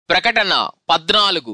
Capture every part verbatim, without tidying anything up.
ప్రకటన పద్నాలుగు.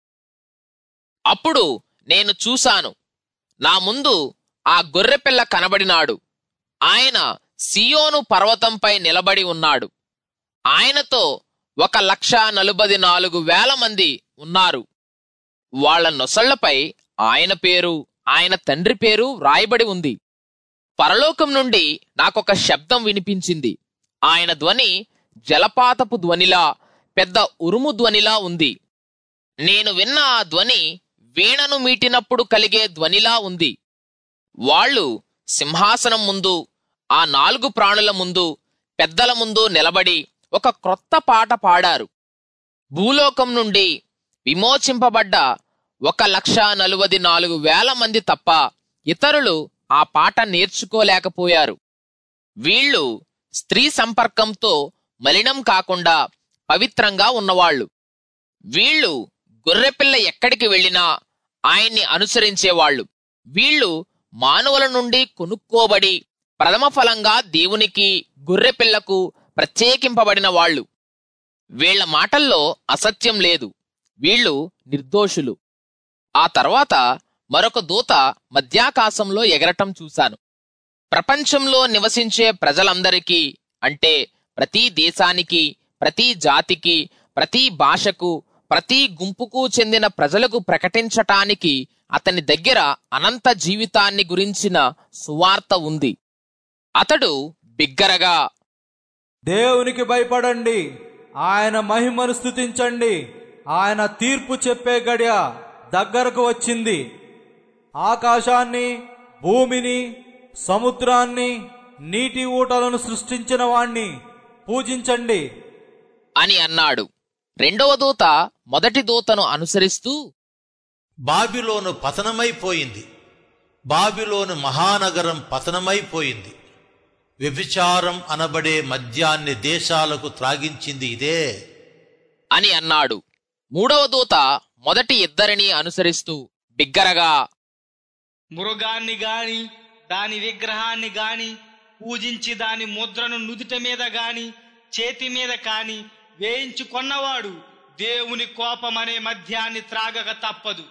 అప్పుడు నేను చూశాను, నా ముందు ఆ గొర్రెపిల్ల కనబడినాడు. ఆయన సియోను పర్వతంపై నిలబడి ఉన్నాడు. ఆయనతో ఒక లక్ష నలుబై నాలుగు వేల మంది ఉన్నారు. వాళ్ల నొసళ్లపై ఆయన పేరు, ఆయన తండ్రి పేరు వ్రాయబడి ఉంది. పరలోకం నుండి నాకొక శబ్దం వినిపించింది. ఆయన ధ్వని జలపాతపు ధ్వనిలా, పెద్ద ఉరుము ధ్వనిలా ఉంది. నేను విన్న ఆ ధ్వని వీణను మీటినప్పుడు కలిగే ధ్వనిలా ఉంది. వాళ్ళు సింహాసనం ముందు, ఆ నాలుగు ప్రాణుల ముందు, పెద్దల ముందు నిలబడి ఒక క్రొత్త పాట పాడారు. భూలోకం నుండి విమోచింపబడ్డ ఒక లక్ష నలుబది నాలుగు వేల మంది తప్ప ఇతరులు ఆ పాట నేర్చుకోలేకపోయారు. వీళ్ళు స్త్రీ సంపర్కంతో మలినం కాకుండా పవిత్రంగా ఉన్నవాళ్లు. వీళ్ళు గొర్రెపిల్ల ఎక్కడికి వెళ్ళినా ఆయన్ని అనుసరించేవాళ్లు. వీళ్ళు మానవుల నుండి కొనుక్కోబడి ప్రథమ ఫలంగా దేవునికి, గొర్రెపిల్లకు ప్రత్యేకింపబడిన వాళ్ళు. వీళ్ల మాటల్లో అసత్యం లేదు. వీళ్ళు నిర్దోషులు. ఆ తర్వాత మరొక దూత మధ్యాకాశంలో ఎగరటం చూశాను. ప్రపంచంలో నివసించే ప్రజలందరికీ, అంటే ప్రతి దేశానికి, ప్రతి జాతికి, ప్రతి భాషకు, ప్రతి గుంపుకు చెందిన ప్రజలకు ప్రకటించటానికి అతని దగ్గర అనంత జీవితాన్ని గురించిన సువార్త ఉంది. అతడు బిగ్గరగా, దేవునికి భయపడండి, ఆయన మహిమను స్తుతించండి, ఆయన తీర్పు చెప్పే గడియ దగ్గరకు వచ్చింది. ఆకాశాన్ని, భూమిని, సముద్రాన్ని, నీటి ఊటలను సృష్టించిన వాణ్ణి పూజించండి అని అన్నాడు. రెండవ దూత మొదటి దూతను అనుసరిస్తూ, బాబిలోను పతనమైపోయింది, బాబిలోను మహానగరం పతనమైపోయింది, వ్యభిచారం అనబడే మద్యాన్ని దేశాలకు త్రాగించింది ఇదే అని అన్నాడు. మూడవ దూత మొదటి ఇద్దరిని అనుసరిస్తూ బిగ్గరగా, మృగాన్ని గాని దాని విగ్రహాన్ని గాని పూజించి దాని ముద్రను నుదుట మీద గాని చేతి మీద కాని వేయించుకొన్నవాడు దేవుని కోపమనే మద్యాన్ని త్రాగక తప్పదు.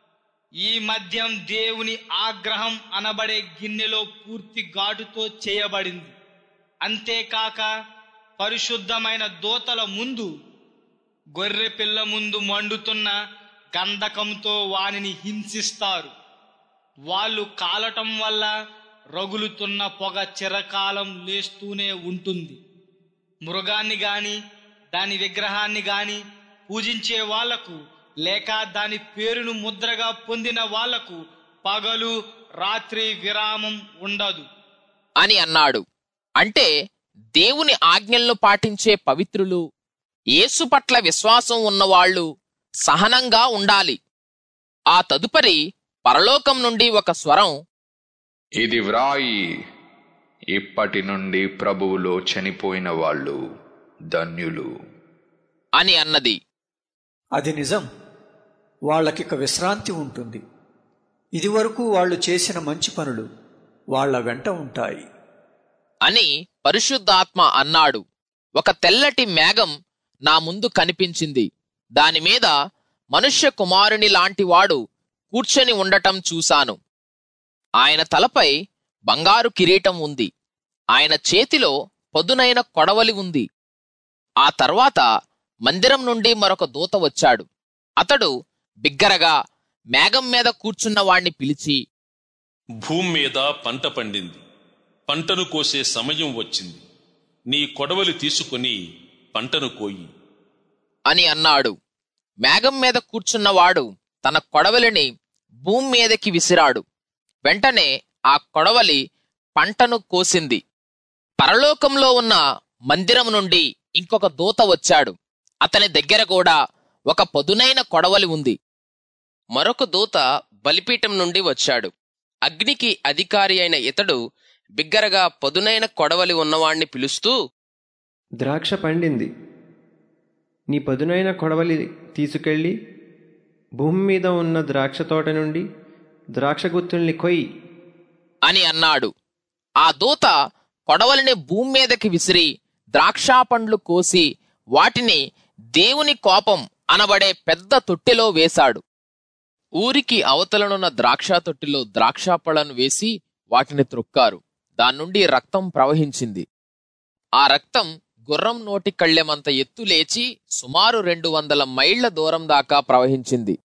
ఈ మద్యం దేవుని ఆగ్రహం అనబడే గిన్నెలో పూర్తి ఘాటుతో చేయబడింది. అంతేకాక పరిశుద్ధమైన దూతల ముందు, గొర్రె పిల్ల ముందు మండుతున్న గంధకంతో వానిని హింసిస్తారు. వాళ్ళు కాలటం వల్ల రగులుతున్న పొగ చిరకాలం లేస్తూనే ఉంటుంది. మృగాన్ని గాని దాని విగ్రహాన్ని గాని పూజించే వాళ్లకు, లేక దాని పేరును ముద్రగా పొందిన వాళ్లకు పగలు రాత్రి విరామం ఉండదు అని అన్నాడు. అంటే దేవుని ఆజ్ఞలను పాటించే పవిత్రులు, యేసు పట్ల విశ్వాసం ఉన్నవాళ్లు సహనంగా ఉండాలి. ఆ తదుపరి పరలోకం నుండి ఒక స్వరం, ఇది వ్రాయి, ఇప్పటి నుండి ప్రభువులో చనిపోయిన వాళ్ళు ధన్యులు అని అన్నది. అది నిజం, వాళ్ళకిక విశ్రాంతి ఉంటుంది. ఇదివరకు వాళ్ళు చేసిన మంచి పనులు వాళ్ల వెంట ఉంటాయి అని పరిశుద్ధాత్మ అన్నాడు. ఒక తెల్లటి మేఘం నా ముందు కనిపించింది. దానిమీద మనుష్య కుమారుని లాంటివాడు కూర్చొని ఉండటం చూశాను. ఆయన తలపై బంగారు కిరీటం ఉంది. ఆయన చేతిలో పదునైన కొడవలి ఉంది. ఆ తర్వాత మందిరం నుండి మరొక దూత వచ్చాడు. అతడు బిగ్గరగా మేఘం మీద కూర్చున్న వాణ్ణి పిలిచి, భూమి మీద పంట పండింది, పంటను కోసే సమయం వచ్చింది. నీ కొడవలి తీసుకుని పంటను కోయి అని అన్నాడు. మేఘం మీద కూర్చున్నవాడు తన కొడవలిని భూమి మీదకి విసిరాడు. వెంటనే ఆ కొడవలి పంటను కోసింది. పరలోకంలో ఉన్న మందిరం నుండి ఇంకొక దూత వచ్చాడు. అతని దగ్గర కూడా ఒక పదునైన కొడవలి ఉంది. మరొక దూత బలిపీఠం నుండి వచ్చాడు. అగ్నికి అధికారి అయిన ఇతడు బిగ్గరగా పదునైన కొడవలి ఉన్నవాణ్ణి పిలుస్తూ, ద్రాక్ష పండింది, నీ పదునైన కొడవలి తీసుకెళ్ళి భూమి మీద ఉన్న ద్రాక్ష తోట నుండి ద్రాక్ష గుత్తుల్ని కొయ్యి అని అన్నాడు. ఆ దూత కొడవలిని భూమి మీదకి విసిరి ద్రాక్షా పండ్లు కోసి వాటిని దేవుని కోపం అనబడే పెద్ద తొట్టెలో వేశాడు. ఊరికి అవతలనున్న ద్రాక్ష తొట్టిలో ద్రాక్షపళ్లను వేసి వాటిని త్రొక్కారు. దాన్నుండి రక్తం ప్రవహించింది. ఆ రక్తం గుర్రం నోటి కళ్ళెమంత ఎత్తు లేచి సుమారు రెండు వందల మైళ్ల దూరం దాకా ప్రవహించింది.